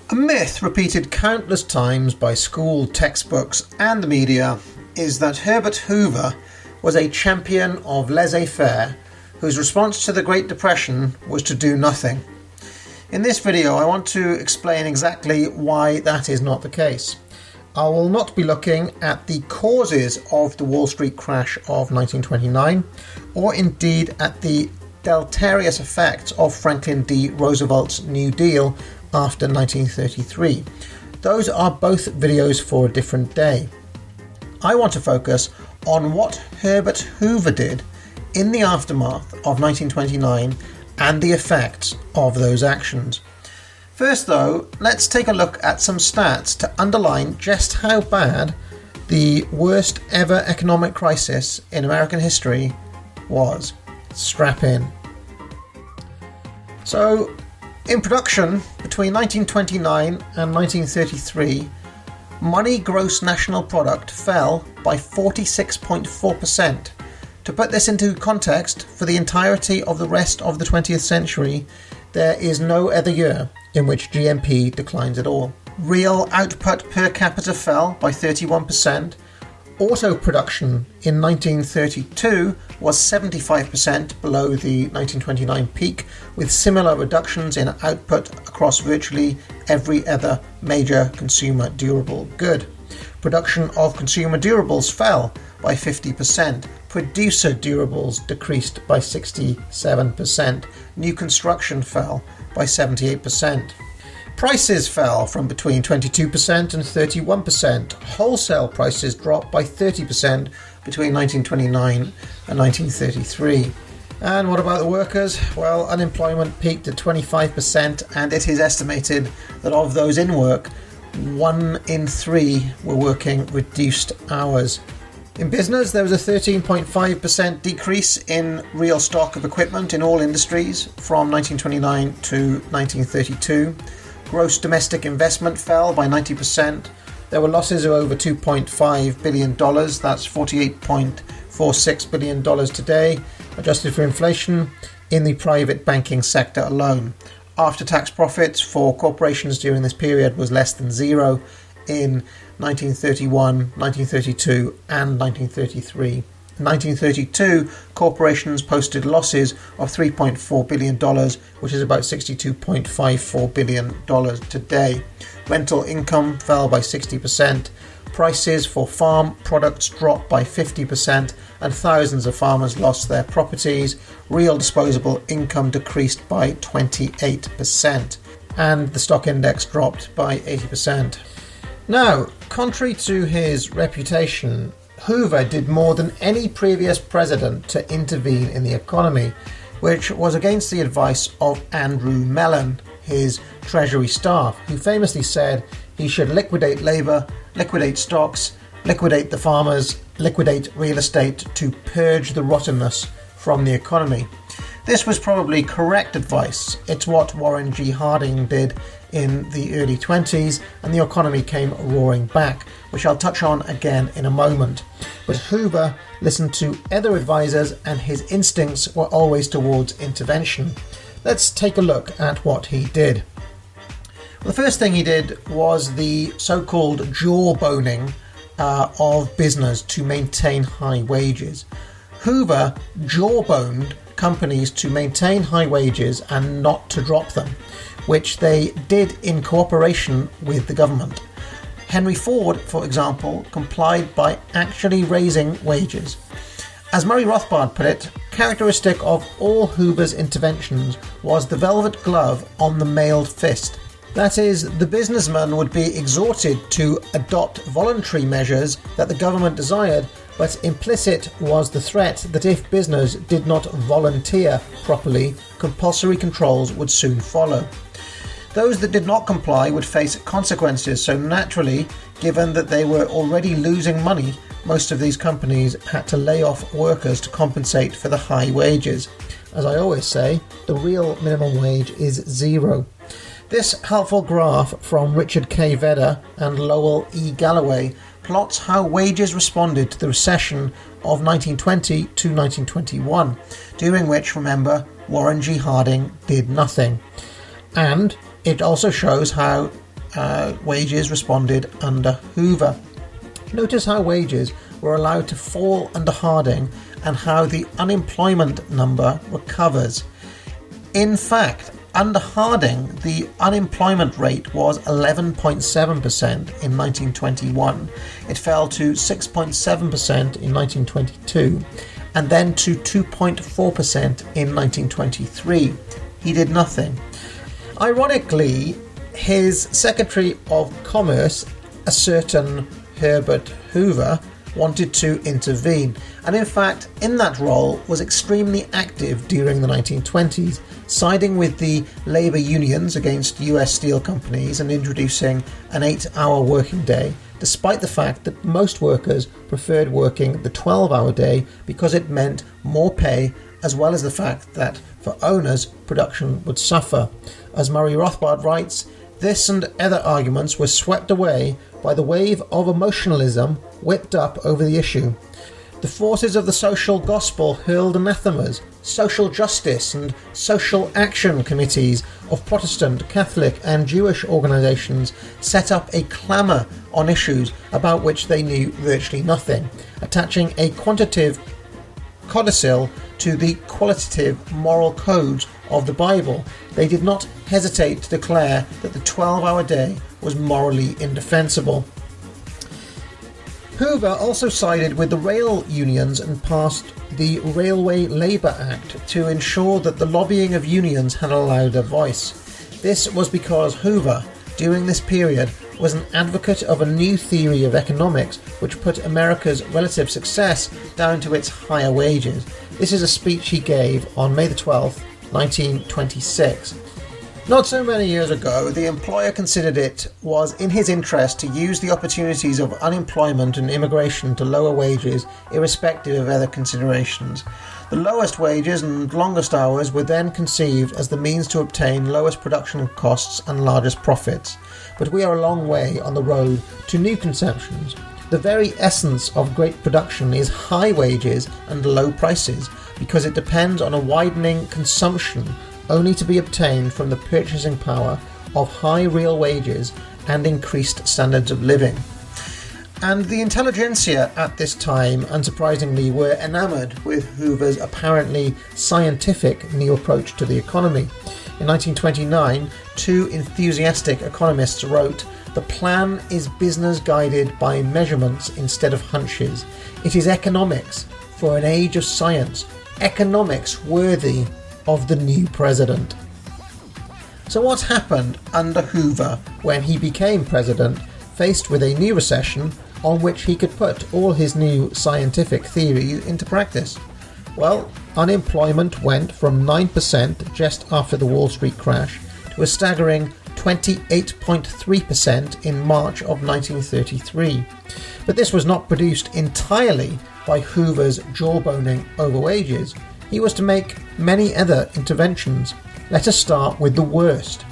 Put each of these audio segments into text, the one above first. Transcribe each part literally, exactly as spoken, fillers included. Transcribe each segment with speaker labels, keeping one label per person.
Speaker 1: A myth repeated countless times by school textbooks and the media is that Herbert Hoover was a champion of laissez-faire whose response to the Great Depression was to do nothing. In this video, I want to explain exactly why that is not the case. I will not be looking at the causes of the Wall Street crash of nineteen twenty-nine, or indeed at the deleterious effects of Franklin D. Roosevelt's New Deal after nineteen thirty-three. Those are both videos for a different day. I want to focus on what Herbert Hoover did in the aftermath of nineteen twenty-nine and the effects of those actions. First though, let's take a look at some stats to underline just how bad the worst ever economic crisis in American history was. Strap in. So, in production, between nineteen twenty-nine and nineteen thirty-three, money gross national product fell by forty-six point four percent. To put this into context, for the entirety of the rest of the twentieth century, there is no other year in which G N P declines at all. Real output per capita fell by thirty-one percent. Auto production in nineteen thirty-two was seventy-five percent below the nineteen twenty-nine peak, with similar reductions in output across virtually every other major consumer durable good. Production of consumer durables fell by fifty percent. Producer durables decreased by sixty-seven percent. New construction fell by seventy-eight percent. Prices fell from between twenty-two percent and thirty-one percent. Wholesale prices dropped by thirty percent between nineteen twenty-nine and nineteen thirty-three. And what about the workers? Well, unemployment peaked at twenty-five percent, and it is estimated that of those in work, one in three were working reduced hours. In business, there was a thirteen point five percent decrease in real stock of equipment in all industries from nineteen twenty-nine to nineteen thirty-two. Gross domestic investment fell by ninety percent. There were losses of over two point five billion dollars, that's forty-eight point four six billion dollars today, adjusted for inflation, in the private banking sector alone. After-tax profits for corporations during this period was less than zero in nineteen thirty-one, nineteen thirty-two and nineteen thirty-three. In nineteen thirty-two, corporations posted losses of three point four billion dollars, which is about sixty-two point five four billion dollars today. Rental income fell by sixty percent. Prices for farm products dropped by fifty percent, and thousands of farmers lost their properties. Real disposable income decreased by twenty-eight percent, and the stock index dropped by eighty percent. Now, contrary to his reputation, Hoover did more than any previous president to intervene in the economy, which was against the advice of Andrew Mellon, his Treasury staff, who famously said he should liquidate labour, liquidate stocks, liquidate the farmers, liquidate real estate to purge the rottenness from the economy. This was probably correct advice. It's what Warren G. Harding did in the early twenties, and the economy came roaring back, which I'll touch on again in a moment. But Hoover listened to other advisors, and his instincts were always towards intervention. Let's take a look at what he did. The first thing he did was the so-called jawboning uh, of business to maintain high wages. Hoover jawboned companies to maintain high wages and not to drop them, which they did in cooperation with the government. Henry Ford, for example, complied by actually raising wages. As Murray Rothbard put it, characteristic of all Hoover's interventions was the velvet glove on the mailed fist. That is, the businessman would be exhorted to adopt voluntary measures that the government desired, but implicit was the threat that if business did not volunteer properly, compulsory controls would soon follow. Those that did not comply would face consequences, so naturally, given that they were already losing money, most of these companies had to lay off workers to compensate for the high wages. As I always say, the real minimum wage is zero. This helpful graph from Richard K. Vedder and Lowell E. Galloway plots how wages responded to the recession of nineteen twenty to nineteen twenty-one, during which, remember, Warren G. Harding did nothing. And it also shows how uh, wages responded under Hoover. Notice how wages were allowed to fall under Harding and how the unemployment number recovers. In fact, under Harding, the unemployment rate was eleven point seven percent in nineteen twenty-one. It fell to six point seven percent in nineteen twenty-two, and then to two point four percent in nineteen twenty-three. He did nothing. Ironically, his Secretary of Commerce, a certain Herbert Hoover, wanted to intervene, and in fact in that role was extremely active during the nineteen twenties, siding with the labour unions against U S steel companies and introducing an eight-hour working day, despite the fact that most workers preferred working the twelve-hour day because it meant more pay, as well as the fact that for owners production would suffer. As Murray Rothbard writes, this and other arguments were swept away by the wave of emotionalism whipped up over the issue. The forces of the social gospel hurled anathemas. Social justice and social action committees of Protestant, Catholic and Jewish organisations set up a clamour on issues about which they knew virtually nothing, attaching a quantitative codicil to the qualitative moral codes of the Bible. They did not hesitate to declare that the twelve-hour day was morally indefensible. Hoover also sided with the rail unions and passed the Railway Labour Act to ensure that the lobbying of unions had a louder voice. This was because Hoover, during this period, was an advocate of a new theory of economics which put America's relative success down to its higher wages. This is a speech he gave on May the twelfth, nineteen twenty-six. Not so many years ago, the employer considered it was in his interest to use the opportunities of unemployment and immigration to lower wages, irrespective of other considerations. The lowest wages and longest hours were then conceived as the means to obtain lowest production costs and largest profits. But we are a long way on the road to new conceptions. The very essence of great production is high wages and low prices, because it depends on a widening consumption only to be obtained from the purchasing power of high real wages and increased standards of living. And the intelligentsia at this time, unsurprisingly, were enamoured with Hoover's apparently scientific new approach to the economy. In nineteen twenty-nine, two enthusiastic economists wrote, "The plan is business guided by measurements instead of hunches. It is economics for an age of science, economics worthy of the new president." So what happened under Hoover when he became president, faced with a new recession on which he could put all his new scientific theories into practice? Well, unemployment went from nine percent just after the Wall Street crash to a staggering twenty-eight point three percent in March of nineteen thirty-three. But this was not produced entirely by Hoover's jawboning over wages. He was to make many other interventions. Let us start with the worst.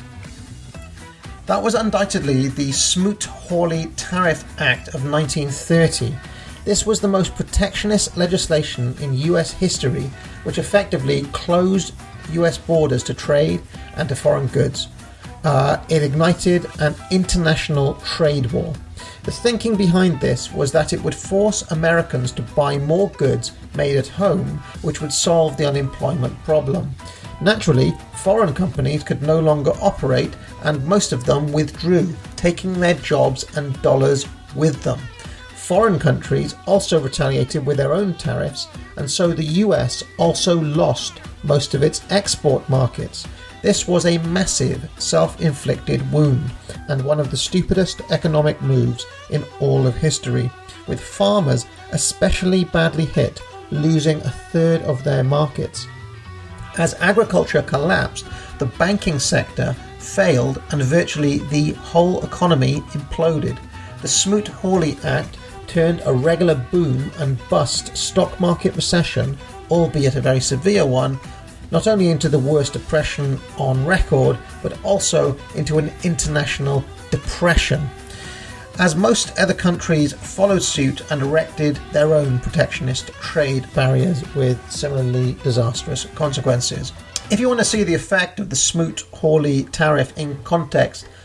Speaker 1: That was undoubtedly the Smoot-Hawley Tariff Act of nineteen thirty. This was the most protectionist legislation in U S history, which effectively closed U S borders to trade and to foreign goods. Uh, it ignited an international trade war. The thinking behind this was that it would force Americans to buy more goods made at home, which would solve the unemployment problem. Naturally, foreign companies could no longer operate, and most of them withdrew, taking their jobs and dollars with them. Foreign countries also retaliated with their own tariffs, and so the U S also lost most of its export markets. This was a massive self-inflicted wound, and one of the stupidest economic moves in all of history, with farmers especially badly hit, losing a third of their markets. As agriculture collapsed, the banking sector failed and virtually the whole economy imploded. The Smoot-Hawley Act turned a regular boom and bust stock market recession, albeit a very severe one, not only into the worst depression on record, but also into an international depression, as most other countries followed suit and erected their own protectionist trade barriers with similarly disastrous consequences. If you want to see the effect of the Smoot-Hawley tariff in context,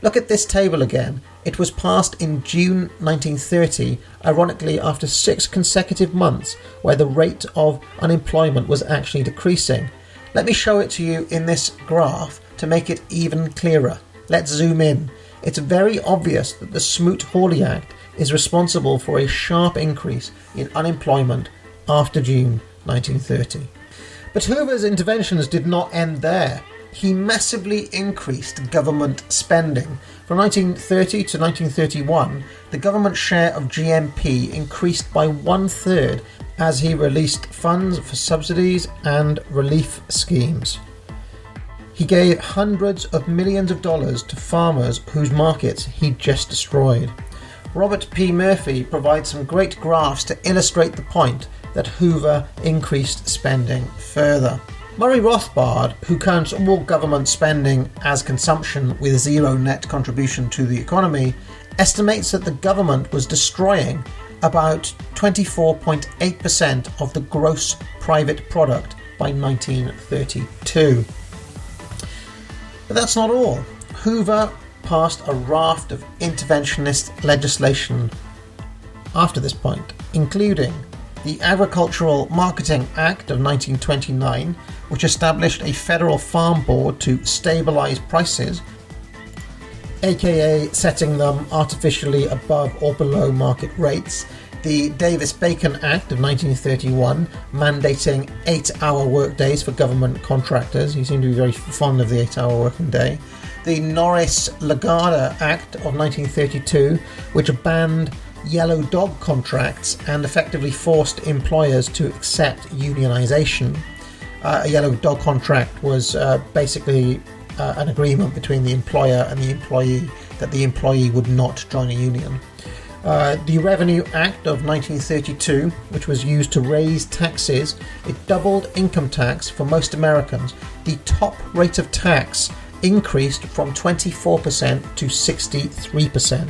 Speaker 1: Look at this table again. It was passed in June nineteen thirty, ironically after six consecutive months where the rate of unemployment was actually decreasing. Let me show it to you in this graph to make it even clearer. Let's zoom in. It's very obvious that the Smoot-Hawley Act is responsible for a sharp increase in unemployment after June nineteen thirty. But Hoover's interventions did not end there. He massively increased government spending. From nineteen thirty to nineteen thirty-one, the government share of G M P increased by one-third as he released funds for subsidies and relief schemes. He gave hundreds of millions of dollars to farmers whose markets he'd just destroyed. Robert P. Murphy provides some great graphs to illustrate the point that Hoover increased spending further. Murray Rothbard, who counts all government spending as consumption with zero net contribution to the economy, estimates that the government was destroying about twenty-four point eight percent of the gross private product by nineteen thirty-two. But that's not all. Hoover passed a raft of interventionist legislation after this point, including the Agricultural Marketing Act of nineteen twenty-nine, which established a federal farm board to stabilise prices, aka setting them artificially above or below market rates, the Davis-Bacon Act of nineteen thirty-one, mandating eight-hour workdays for government contractors. He seemed to be very fond of the eight-hour working day. The Norris-Lagarde Act of nineteen thirty-two, which banned yellow dog contracts and effectively forced employers to accept unionisation. Uh, a yellow dog contract was uh, basically uh, an agreement between the employer and the employee that the employee would not join a union. Uh, the Revenue Act of nineteen thirty-two, which was used to raise taxes, it doubled income tax for most Americans. The top rate of tax increased from twenty-four percent to sixty-three percent.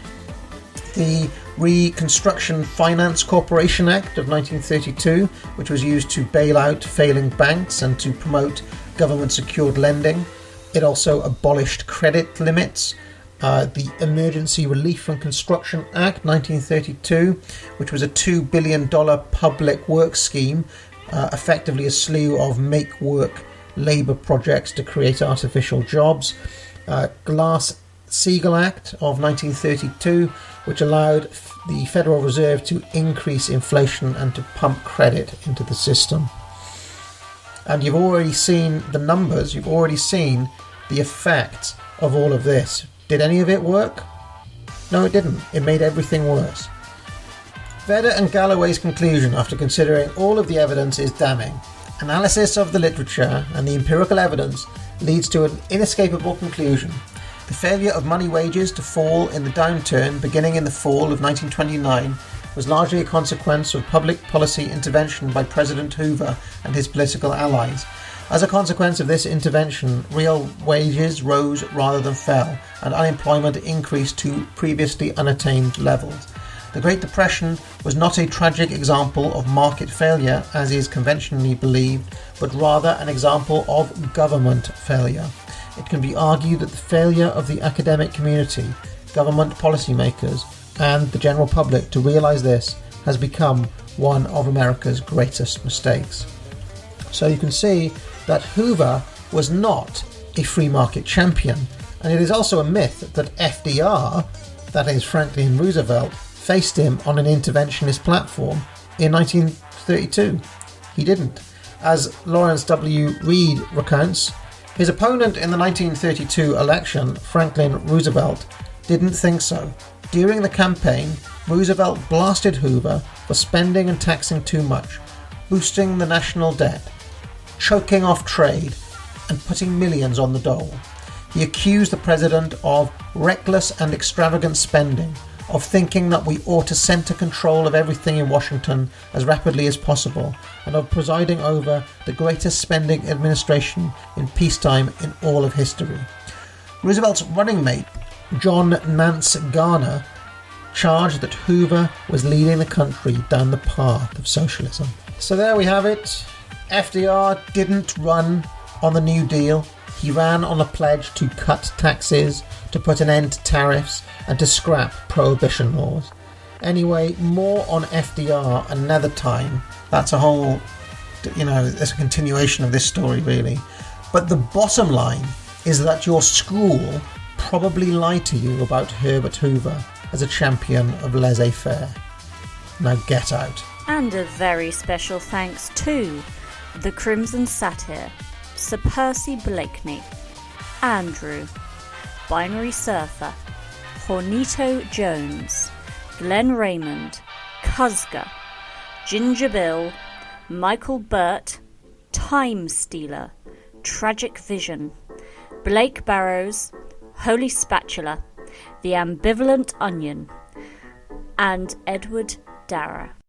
Speaker 1: The Reconstruction Finance Corporation Act of nineteen thirty-two, which was used to bail out failing banks and to promote government-secured lending. It also abolished credit limits. Uh, the Emergency Relief and Construction Act nineteen thirty-two, which was a two billion dollars public works scheme, uh, effectively a slew of make-work labour projects to create artificial jobs. Uh, Glass-Steagall Act of nineteen thirty-two, which allowed the Federal Reserve to increase inflation and to pump credit into the system. And you've already seen the numbers, you've already seen the effect of all of this. Did any of it work? No, it didn't. It made everything worse. Vedder and Galloway's conclusion, after considering all of the evidence, is damning. Analysis of the literature and the empirical evidence leads to an inescapable conclusion. The failure of money wages to fall in the downturn beginning in the fall of nineteen twenty-nine was largely a consequence of public policy intervention by President Hoover and his political allies. As a consequence of this intervention, real wages rose rather than fell, and unemployment increased to previously unattained levels. The Great Depression was not a tragic example of market failure, as is conventionally believed, but rather an example of government failure. It can be argued that the failure of the academic community, government policymakers, and the general public to realise this has become one of America's greatest mistakes. So you can see that Hoover was not a free market champion, and it is also a myth that F D R, that is Franklin Roosevelt, faced him on an interventionist platform in nineteen thirty-two. He didn't. As Lawrence W. Reed recounts, his opponent in the nineteen thirty-two election, Franklin Roosevelt, didn't think so. During the campaign, Roosevelt blasted Hoover for spending and taxing too much, boosting the national debt, choking off trade, and putting millions on the dole. He accused the president of reckless and extravagant spending, of thinking that we ought to centre control of everything in Washington as rapidly as possible, and of presiding over the greatest spending administration in peacetime in all of history. Roosevelt's running mate, John Nance Garner, charged that Hoover was leading the country down the path of socialism. So there we have it. F D R didn't run on the New Deal. He ran on a pledge to cut taxes, to put an end to tariffs, and to scrap prohibition laws. Anyway, more on F D R another time. That's a whole, you know, it's a continuation of this story, really. But the bottom line is that your school probably lied to you about Herbert Hoover as a champion of laissez-faire. Now get out.
Speaker 2: And a very special thanks to the Crimson Satyr, Sir Percy Blakeney, Andrew, Binary Surfer, Hornito Jones, Glenn Raymond, Cuzga, Ginger Bill, Michael Burt, Time Stealer, Tragic Vision, Blake Barrows, Holy Spatula, The Ambivalent Onion, and Edward Darragh.